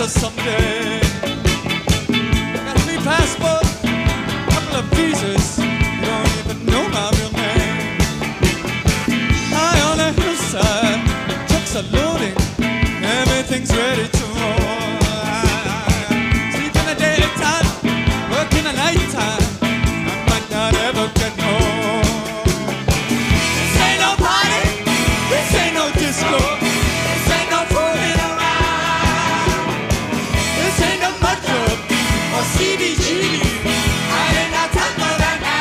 answer someday. I got 3 passports, couple of visas. You don't even know my real name. High on the hillside, trucks are loading, everything's ready to roll. Sleep in the daytime, work in the nighttime. I might not ever get home. This ain't no party, this ain't no disco, this ain't no fooling around. This ain't no mud club or CBG. I ain't got time for that now.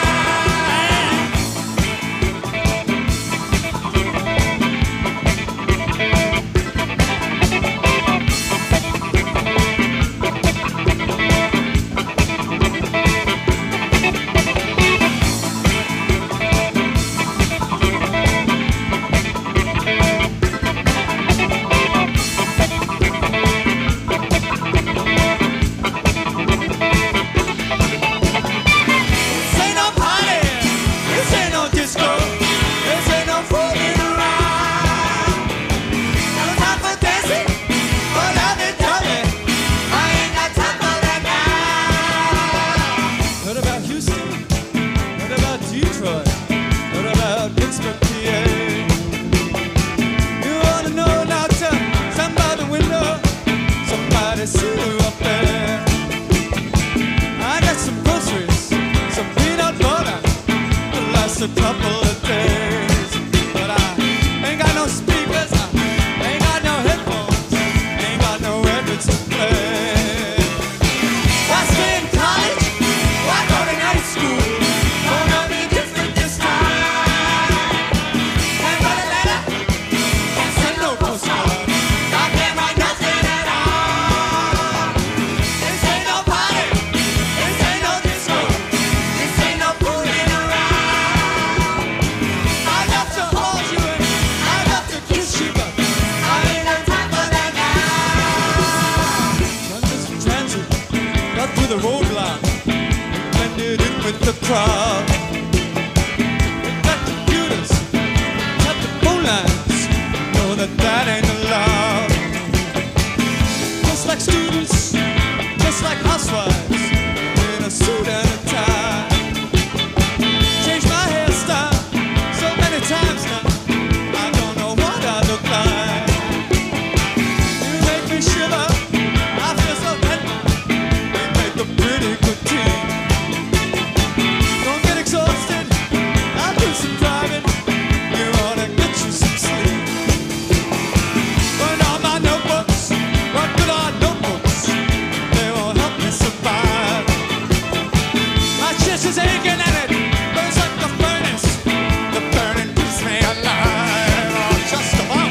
A couple of days, but I ain't got no speakers, I ain't got no headphones, ain't got no records to play. Why stay in college? Why go to night school? Gonna be different this time. Can't write a letter, can't send no postcard, I can't write nothing at all. This ain't no party, this ain't no disco, this ain't no fooling around. The roadblock, blended in with the crowd. We got computers, got the phone lines, know that that ain't allowed. Just like students, just like housewives, in a suit and a tie. Changed my hairstyle so many times now, I don't know what I look like. You make me shiver, I feel so tender. The pretty good team. Don't get exhausted, I'll do some driving. You ought to get you some sleep. Burn all my notebooks, what good are notebooks? They won't help me survive. My chest is aching and it burns like the furnace. The burning keeps me alive, oh, just about.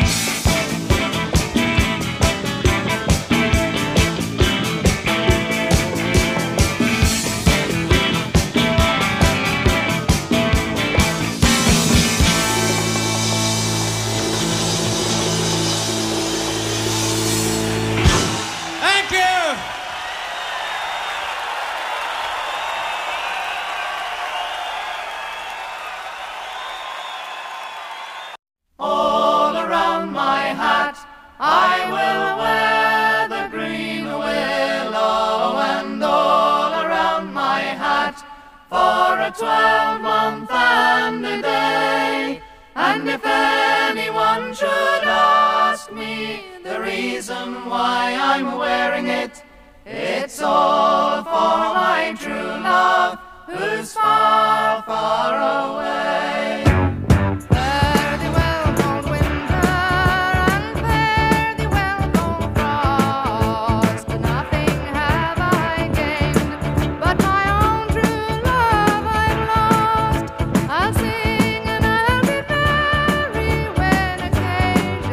All around my hat I will wear the green willow, and all around my hat for a 12-month and a day. And if anyone should ask me the reason why I'm wearing it, it's all for my true love who's far, far away.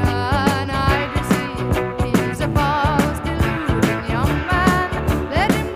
Let him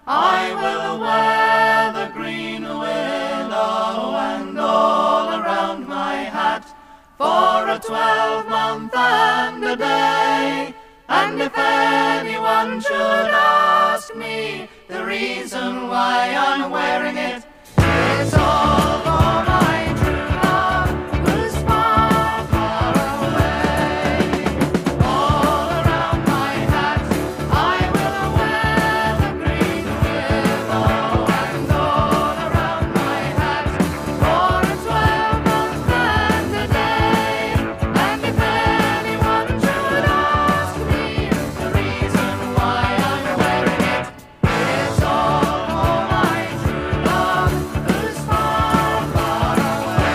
I will wear the green willow and all around my hat for a 12-month and a day. And if anyone should ask me the reason why I'm wearing it, it's all for my true love who's far, far away. All around my hat I will wear the green willow, and all around my hat for a 12-month and a day. And if anyone should ask me the reason why I'm wearing it, it's all for my true love who's far, far away.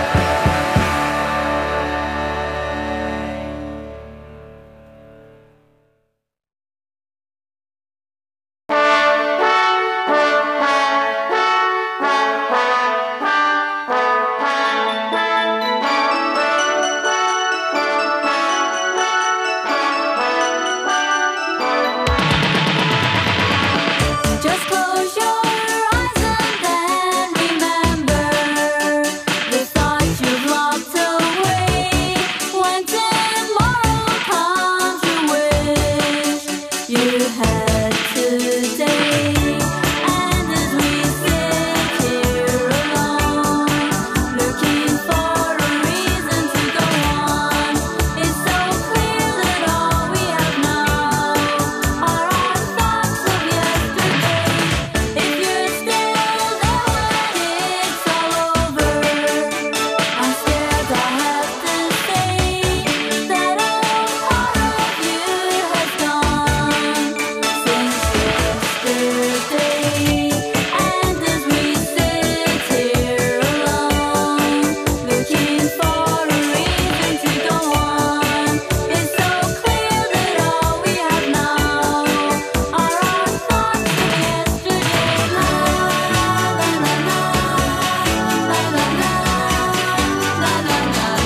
Just close your eyes and then remember the thoughts you've locked away. When tomorrow comes, you wish you had today. And as we sit here alone, looking for a reason to go on, it's so clear that all we have now are our thoughts of yesterday. If you're still there when it's all over, I'm scared I have to say that a part of you has gone since yesterday. And as we sit here alone, looking for a reason to go on, it's so clear that all we have now are our thoughts of yesterday. La la la la la la la la la la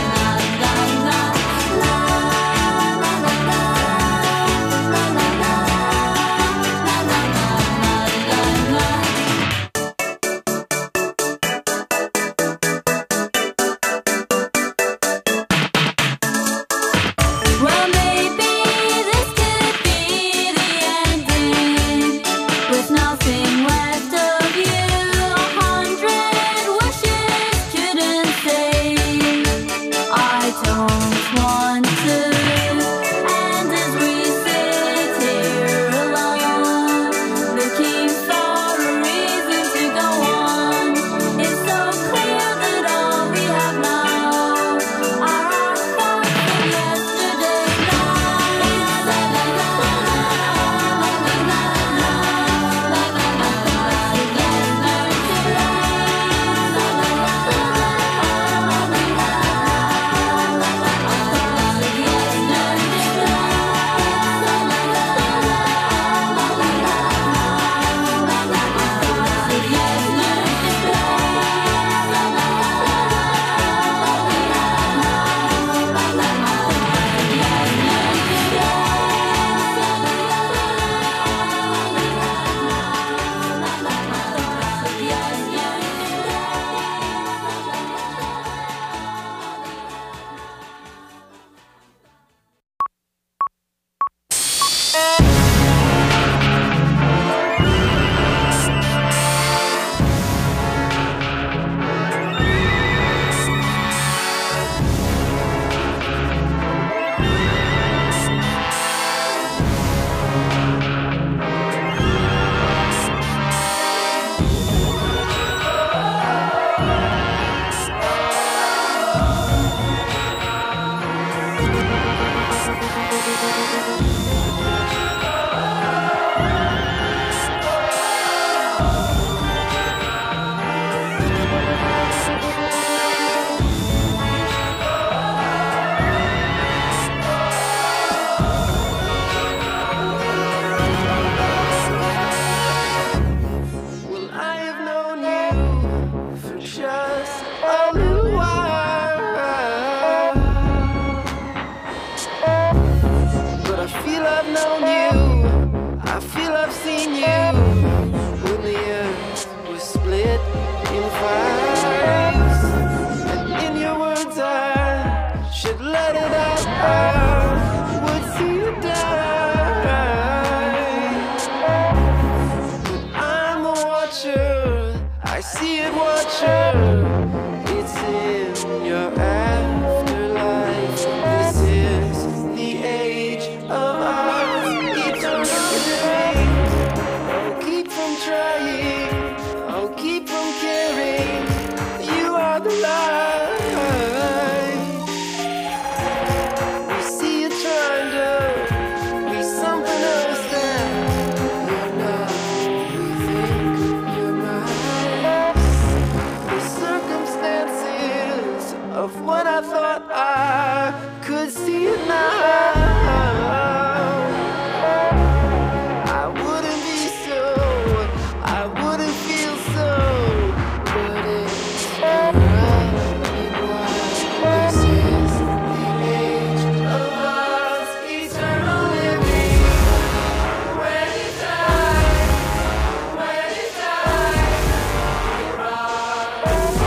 Well, maybe this could be the ending, with nothing left of you. 100 wishes couldn't say I don't want to. And as we sit here alone, looking for a reason to go on, it's so clear that all we have now are our thoughts of yesterday. I've known you, I feel I've seen you future. It's in your afterlife. This is the age of our eternal living. I'll keep from trying, I'll keep from caring. You are the light. We see you trying to be something else that you're not. We think you're nice. The circumstances of what I thought I could see it now. I wouldn't be so, I wouldn't feel so, but it's running wild. This is the age of us, eternal living. When it dies, when it dies, we rise. When it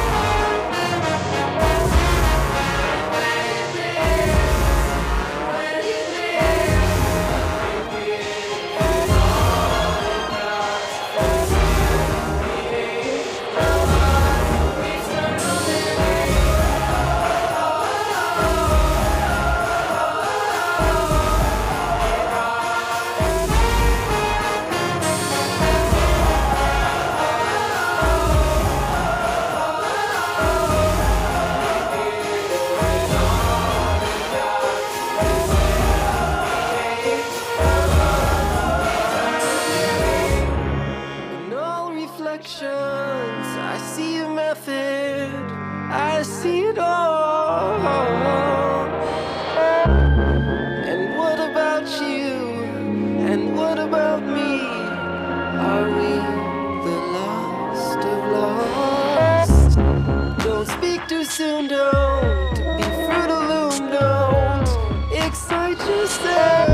lives, when it lives, we give all it does. This is the age of us, eternal living. In all reflections, I see a method, I see it all. And what about you? And what about me? Are we the lost of lost? Don't speak too soon, don't be fruit of loom, don't excite yourself.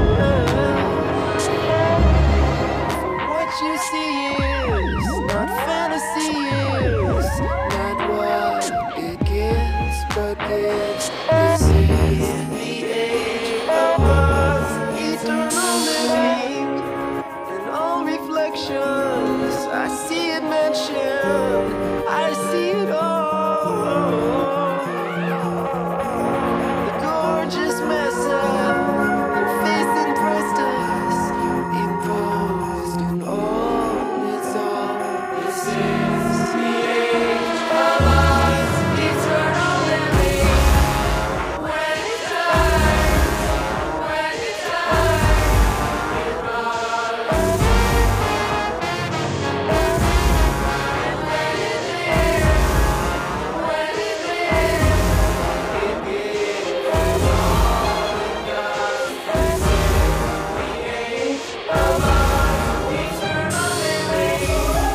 For what you see is not fantasy, is not what it gives, but gives. This is the age of us, eternal living. In all reflections, I see it mentioned, I see it all. The gorgeous mess up your face impressed us, imposed in all its all. This is the age of us, eternal living. When it dies, when it dies, we rise. And when it lives, when it lives, it gives all it does. This is the age of us, eternal living.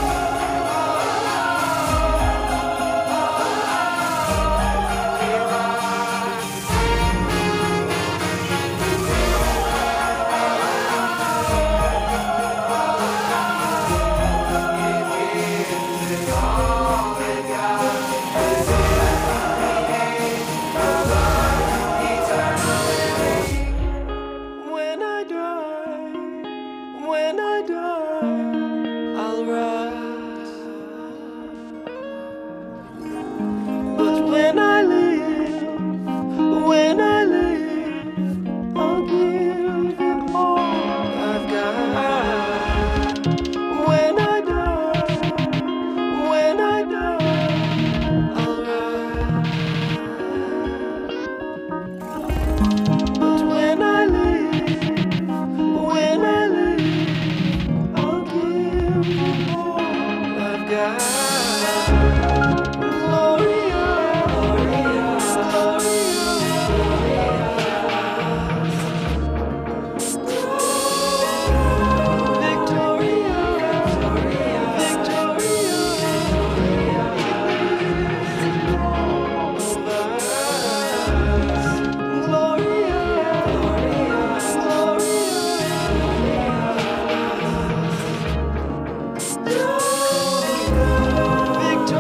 When I die, I'll rise. But when I live, I'll give it all I've got. When I die, I'll rise. But when I live, I'll give it all I've got. Gloria, Victoria.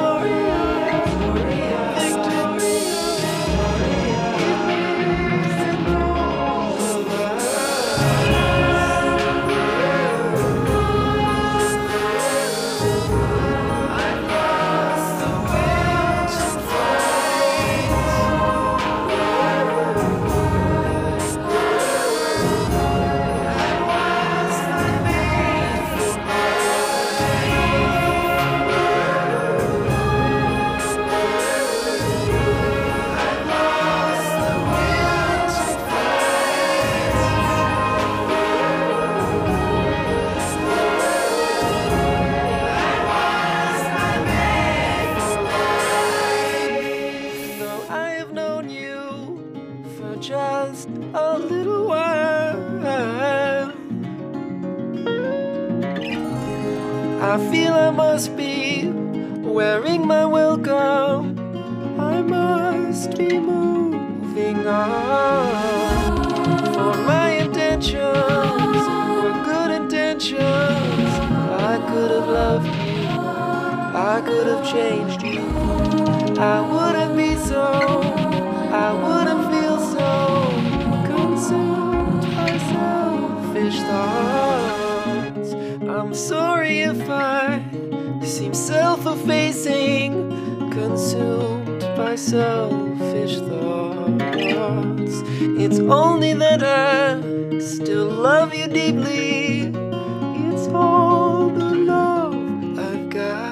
I feel I must be wearing my welcome. I must be moving on. For my intentions were good intentions. I could have loved you, I could have changed you. I wouldn't be so, I wouldn't feel so consumed by selfish thoughts. I'm sorry if I seem self-effacing, consumed by selfish thoughts. It's only that I still love you deeply. It's all the love I've got.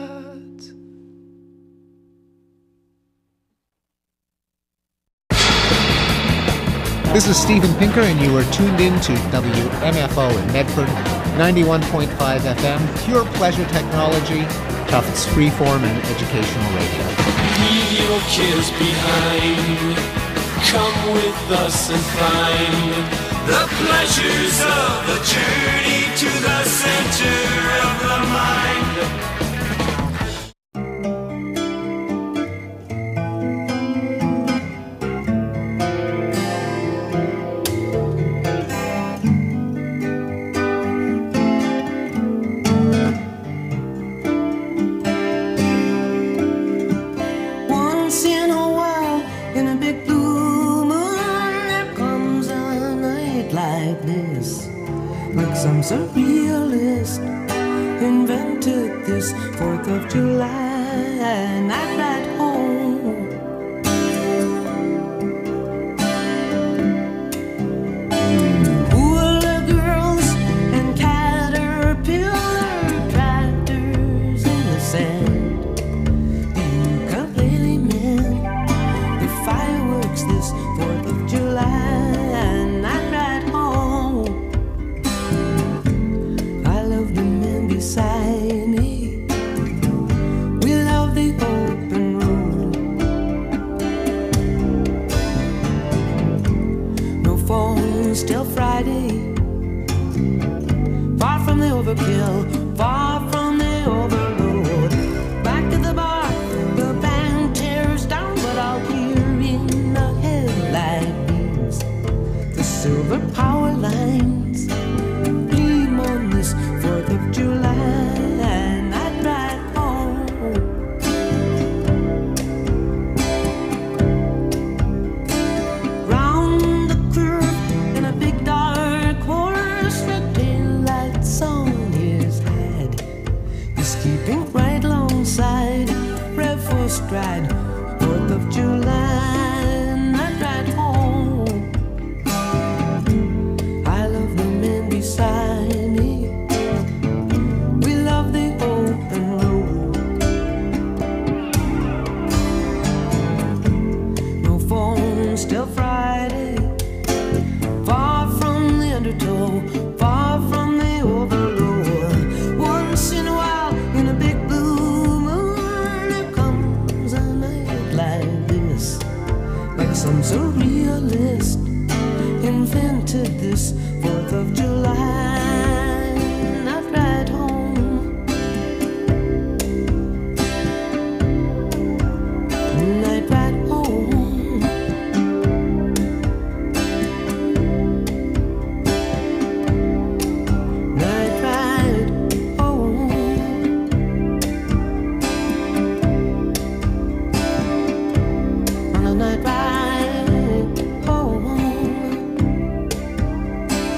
This is Steven Pinker, and you are tuned in to WMFO in Medford, 91.5 FM, pure pleasure technology, Tufts freeform and educational radio. Leave your cares behind. Come with us and find the pleasures of the journey to the center of the mind. Some surrealist invented this 4th of July night at home. Hula girls and caterpillar tractors in the sand. Ukulele men, the fireworks this 4th of July night at home. Beside me, we love the open road. No phones till Friday. Far from the overkill, far from the overload. Back to the bar, the band tears down, but I'll hear in the headlight beams the silver power lines gleam on this 4th of July. Stride, 4th of July, night ride home. I love the men beside me. We love the open road. No phones till Friday. Far from the undertow, far from the overload. Once in a while, in a big blue moon, like this, like some surrealist invented this 4th of July night ride home. Night ride home. Night ride home. Night ride home.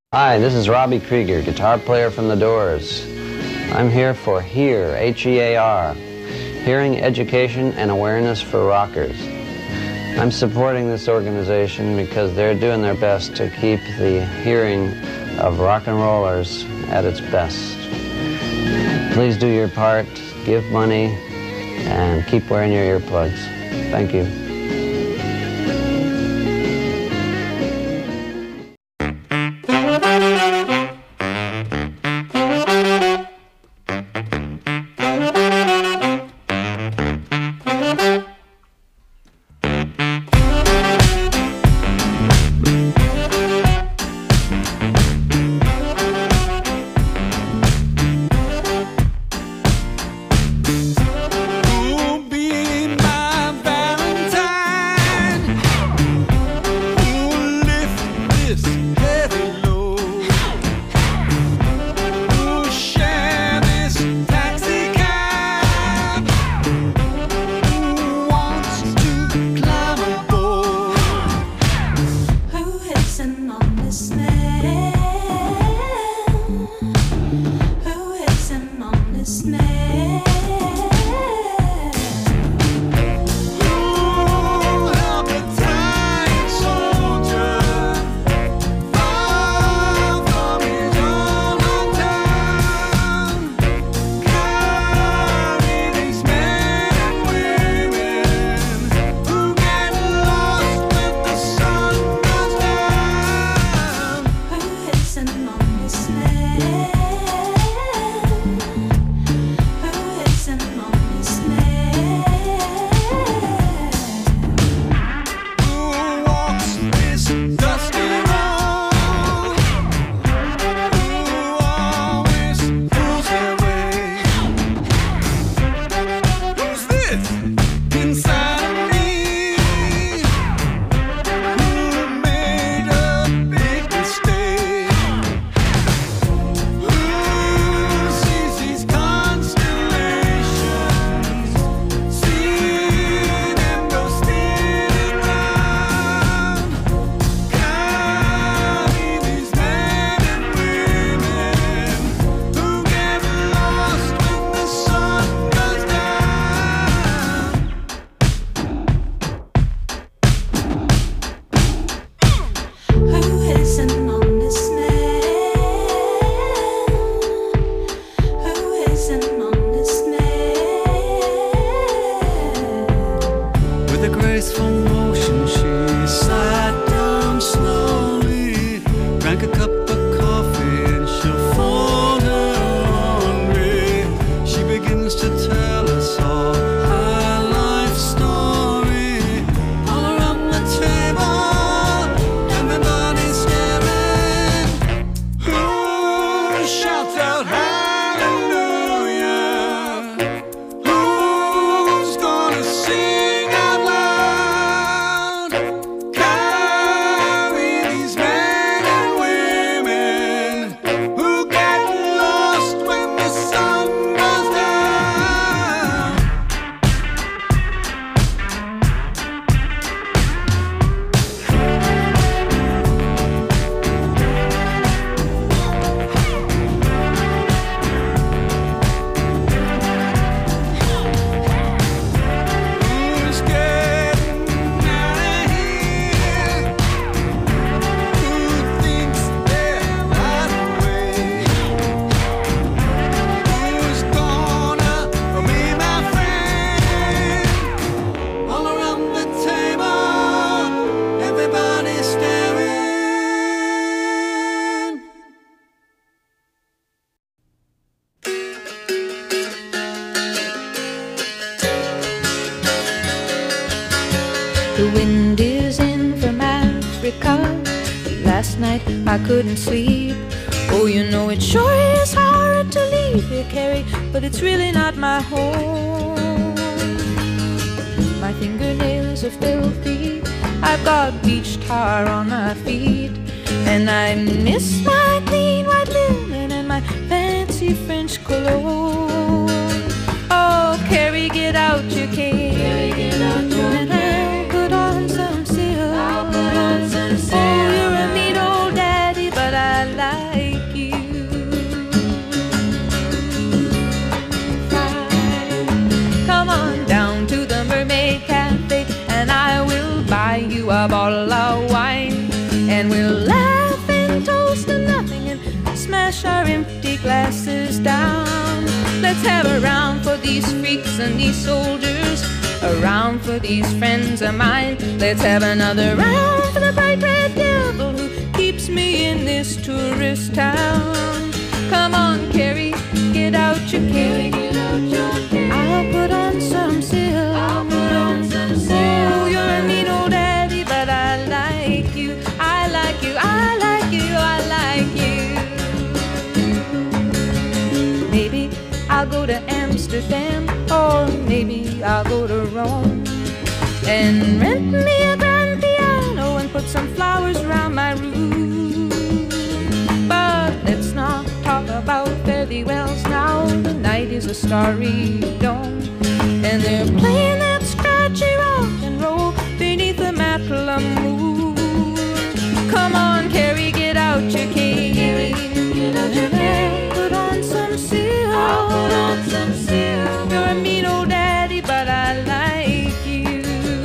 Hi, this is Robbie Krieger, guitar player from The Doors. I'm here for HEAR, H-E-A-R, Hearing Education and Awareness for Rockers. I'm supporting this organization because they're doing their best to keep the hearing of rock and rollers at its best. Please do your part, give money, and keep wearing your earplugs. Thank you. The wind is in from Africa. Last night I couldn't sleep. Oh, you know it sure is hard to leave here, Carrie, but it's really not my home. My fingernails are filthy. I've got beach tar on my feet, and I miss my clean white linen and my fancy French cologne. Oh, Carrie, get out your cane. Carrie, get out your cane. And I'll put on some silk. Oh, you're a neat old daddy, but I like you. Come on down to the Mermaid Cafe and I will buy you a bottle of wine, and we'll laugh and toast to nothing and smash our empty glasses down. Let's have a round for these freaks and these soldiers, a round for these friends of mine. Let's have another round for the bright red devil who keeps me in this tourist town. Come on, Carrie, get out your cane. I'll put on some silk. Oh, you're a mean old daddy, but I like you. I like you, I like you, I like you. Maybe I'll go to Amsterdam, or maybe I'll go to Rome and rent me a grand piano and put some flowers around my room. But let's not talk about fare thee wells now. The night is a starry dome, and they're playing that scratchy rock and roll beneath the Matla moon. Come on, Carrie, get out your cane. Put on some silk. I'll put on some silk. You're a mean old daddy, but I like you.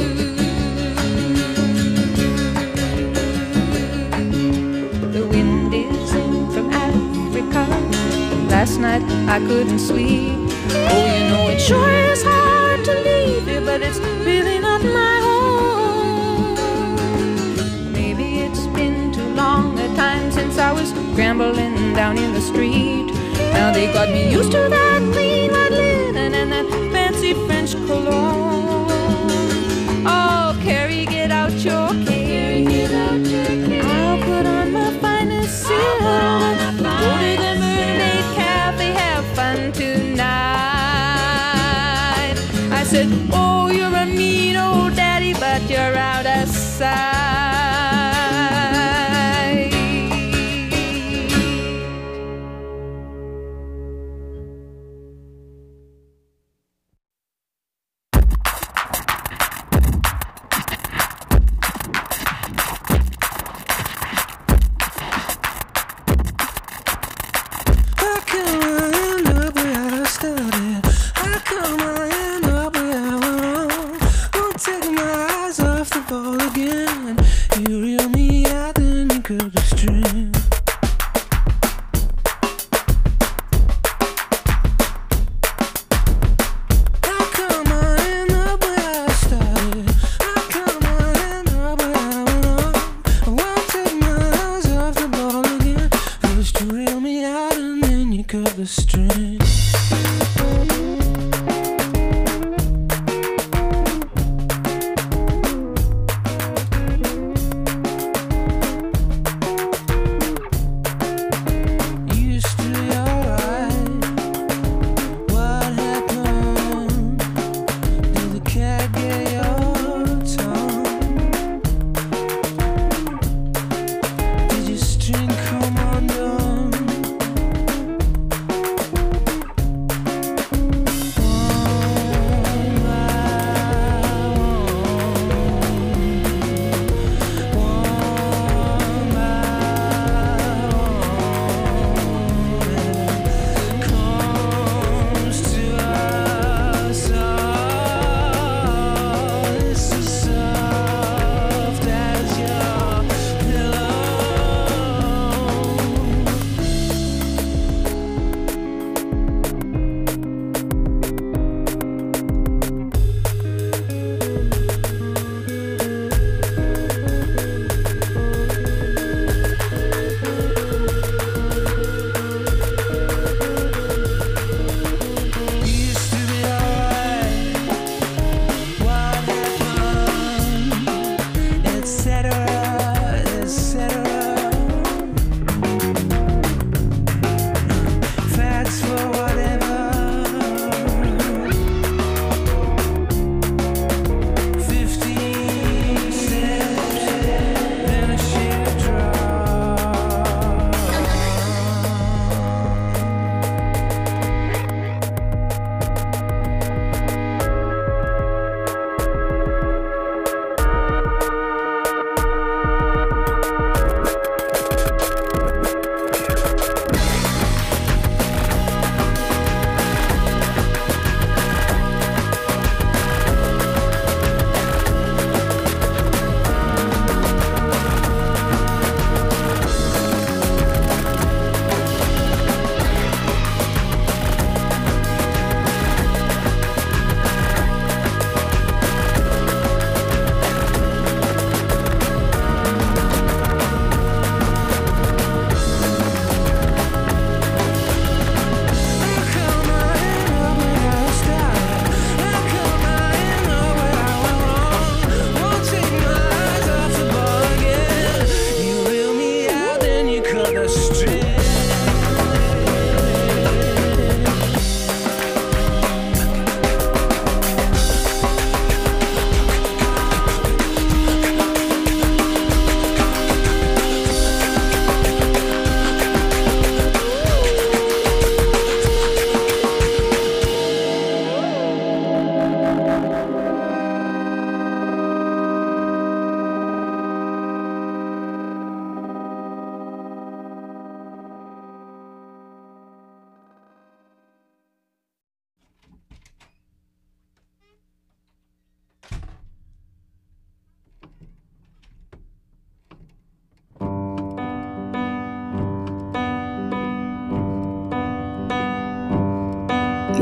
The wind is in from Africa. Last night I couldn't sleep. Oh, you know it sure is hard to leave you, but it's really not my home. Maybe it's been too long a time since I was scrambling down in the street. Now they got me used to that clean white linen and that fancy French cologne. Oh, Carrie, get out your cane. I'll put on my finest silk. Go to the Mermaid Cafe, have fun tonight. I said, oh, you're a mean old daddy, but you're out of sight.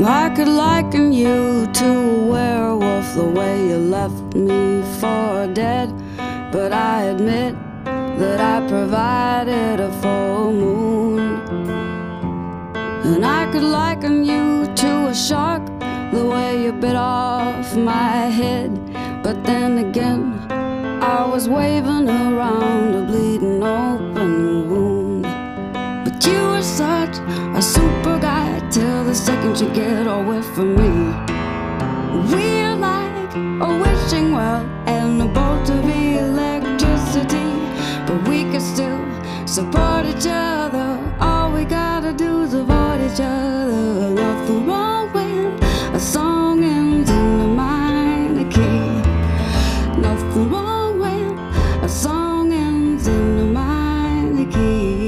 I could liken you to a werewolf, the way you left me for dead. But I admit that I provided a full moon. And I could liken you to a shark, the way you bit off my head. But then again, I was waving around a bleeding open wound. But you were such a super guy till the second you get away from me. We're like a wishing well and a bolt of electricity, but we can still support each other. All we gotta do is avoid each other. Nothing wrong when a song ends in a minor key. Nothing wrong when a song ends in a minor key.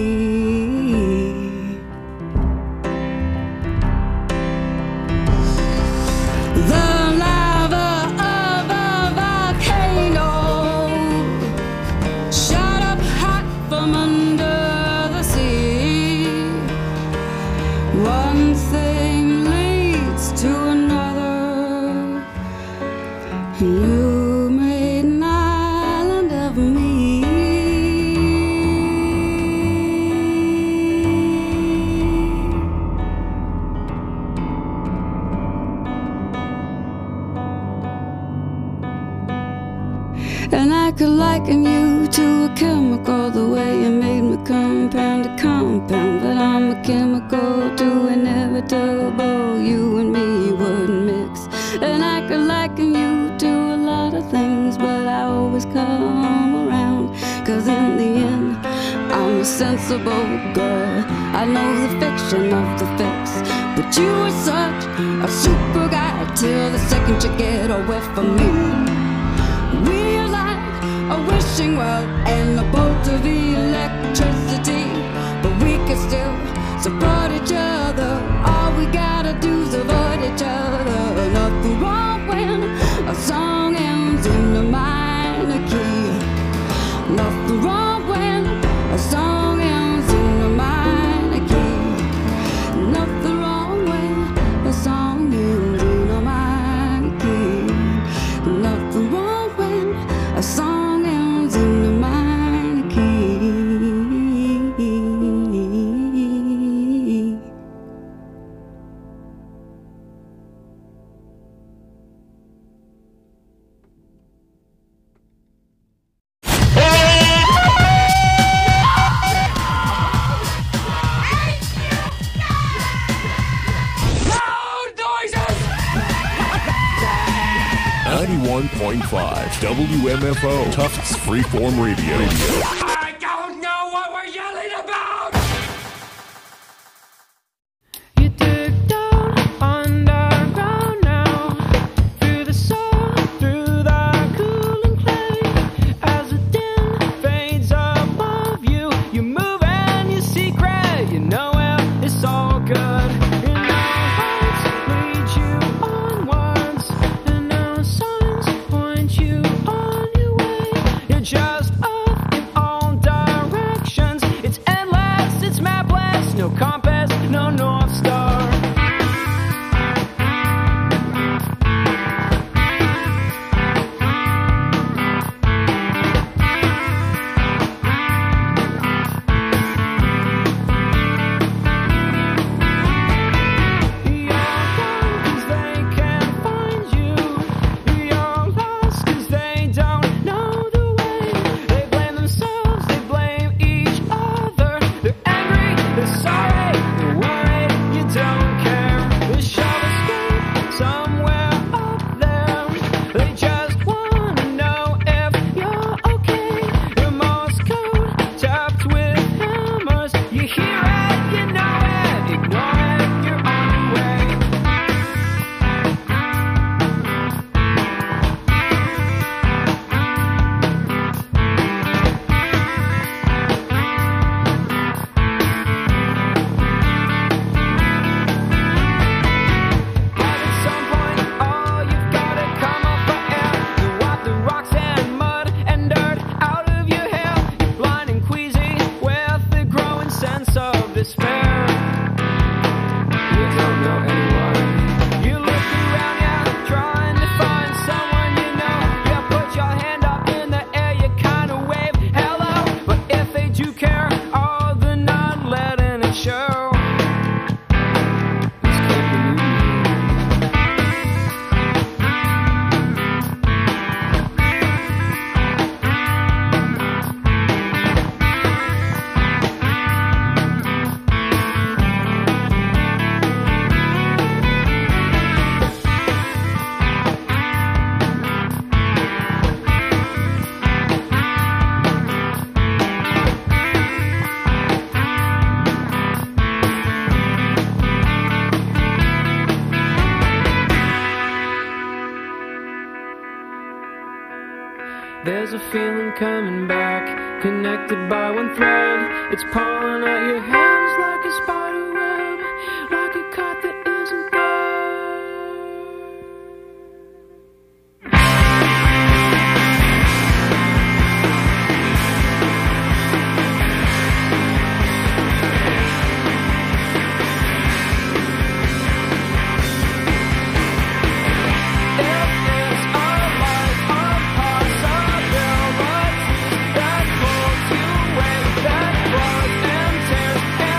The lava of a volcano shot up hot from under the sea. One thing leads to another. You made an island of me. And I could liken you to a chemical, the way you made me compound to compound. But I'm a chemical too inevitable, you and me wouldn't mix. And I could liken you to a lot of things, but I always come around. Cause in the end, I'm a sensible girl. I know the fiction of the fix. But you were such a super guy till the second you get away from me. We're like a wishing well and a bolt of electricity, but we can still support each other. All we gotta do is avoid each other. Nothing wrong when a song ends in a minor key. Nothing wrong when a song ends in a minor key. Nothing wrong when a song ends in a minor key. Nothing wrong when a song ends in a minor key. Loud noises! 91.5 WMFO Tufts Freeform Radio. I don't know what we're yelling about! You dig down underground now, through the soil, through the cooling clay. As the din fades above you, you move and you secret. You know it, it's all good. And our hearts lead you onwards, and our signs point you on your way. You're just up in all directions. It's endless, it's mapless, no compass, no North Star. You're gone 'cause they can't find you. You're lost 'cause they don't know the way. They blame themselves, they blame each other. They're angry, they're sorry, they're worried, you don't care. They shall escape somewhere up there. They just wanna know if you're okay. Your Morse code tapped with hammers. You hear it, you know it, ignore it, you're on your way. But at some point, oh, you've gotta come up for air. You wipe the rocks and mud and dirt out of your hair. You're blind and queasy with the growing sense of despair. You don't know anyone. looking around, yeah, trying to find someone you know. Yeah, put your hand up in the air, you kind of wave hello. But if they do care, oh, they're not letting it show. This could be you. There's a feeling coming back, connected by one thread. It's pulling at your hands like a spider web, like a kite that isn't that pulls you away, that claws and tears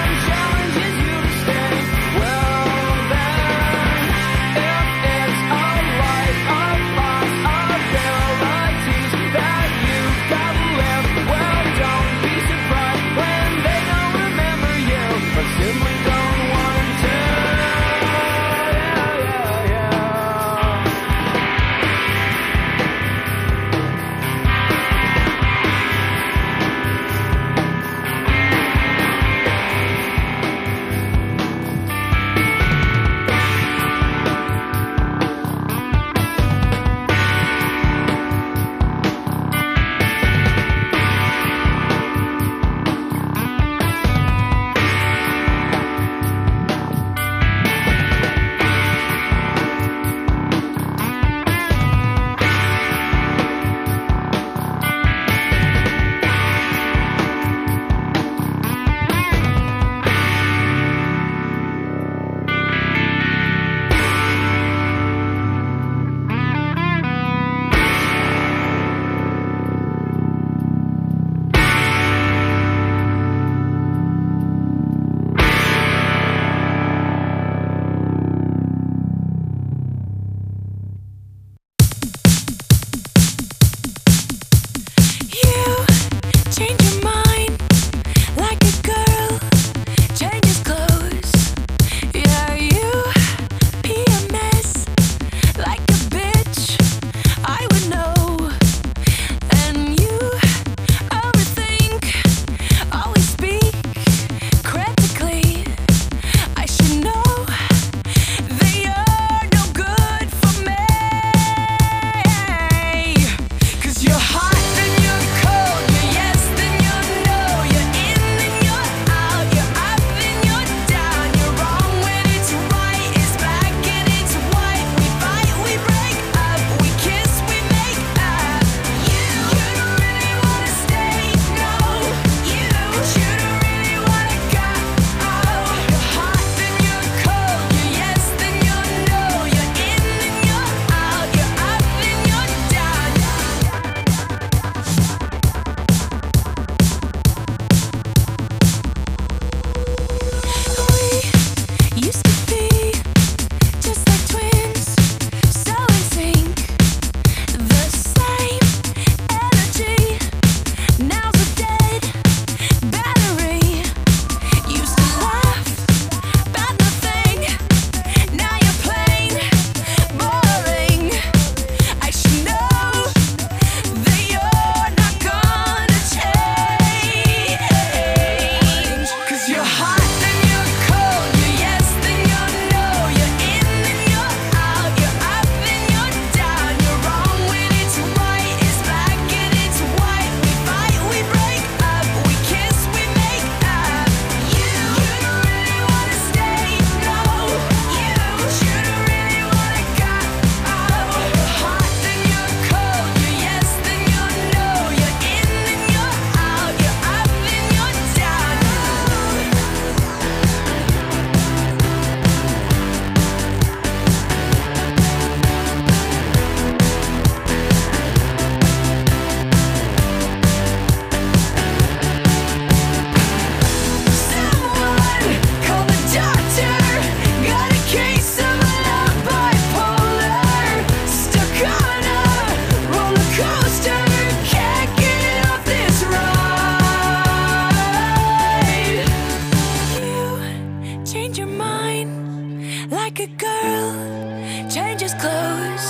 like a girl changes clothes.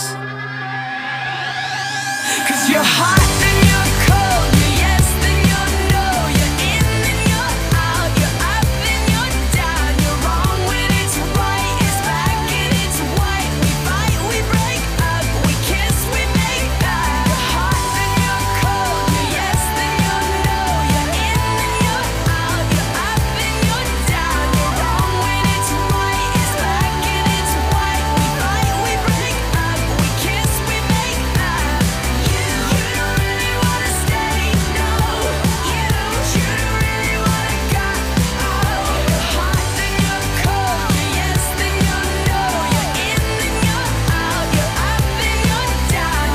'Cause you're hot and you're cold, you're yes then you're no, you're in and you're out, you're up and you're down, you're wrong when it's right, it's back and it's white. We fight, we break up, we kiss, we make up. You're hot and you're cold, you're yes then you're no, you're in and you're out, you're up and you're down, you're wrong when it's right, it's back and it's white. We fight, we break up, we kiss, we make up. You don't really wanna stay, no. You don't really wanna go. You're hot then you're cold, you're yes then you're no, you're in and you're out, you're up and you're down.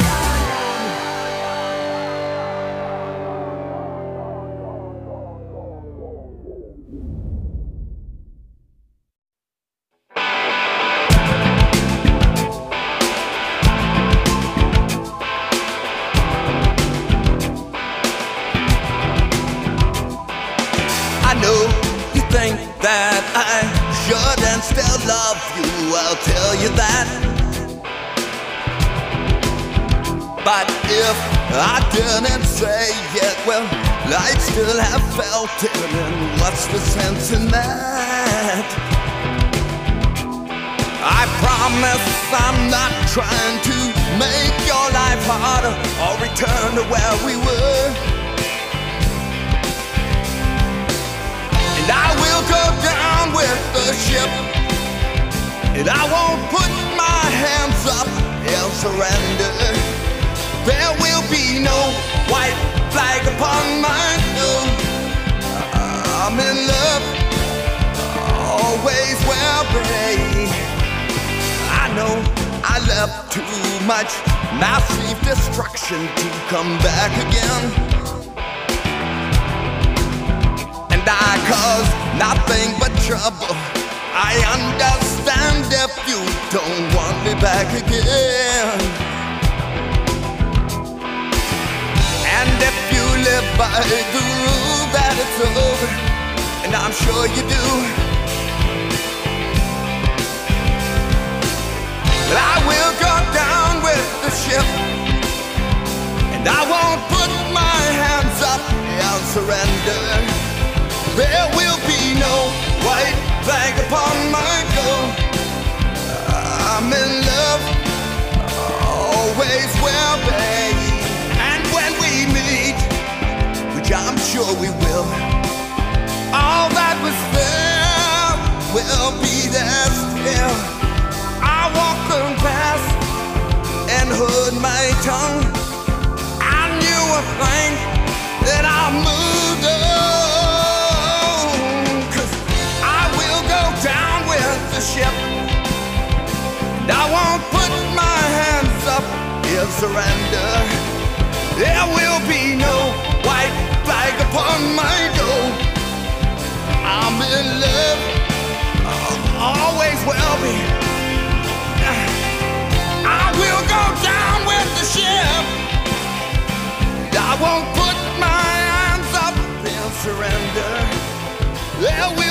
I know you think that I should and still love you, I'll tell you that. But if I didn't say it, well, I'd still have felt it, and what's the sense in that? I promise I'm not trying to make your life harder or return to where we were. And I will go down with the ship, and I won't put my hands up and surrender. There will be no white flag upon my door. I'm in love, always will be. I know I left too much massive destruction to come back again. And I caused nothing but trouble. I understand if you don't want me back again. And if you live by the rule that it's over, and I'm sure you do, but I will go down with the ship, and I won't put my hands up and surrender. There will be no white flag upon my door. I'm in love, always will be. And when we meet, which I'm sure we will, all that was there will be there still. I walked the path and heard my tongue. I knew a thing that I moved on. 'Cause I will go down with the ship, and I won't put my hands up in surrender. There will be no white flag upon my door. I'm in love, always will be. I will go down with the ship, and I won't put my hands up and surrender. There will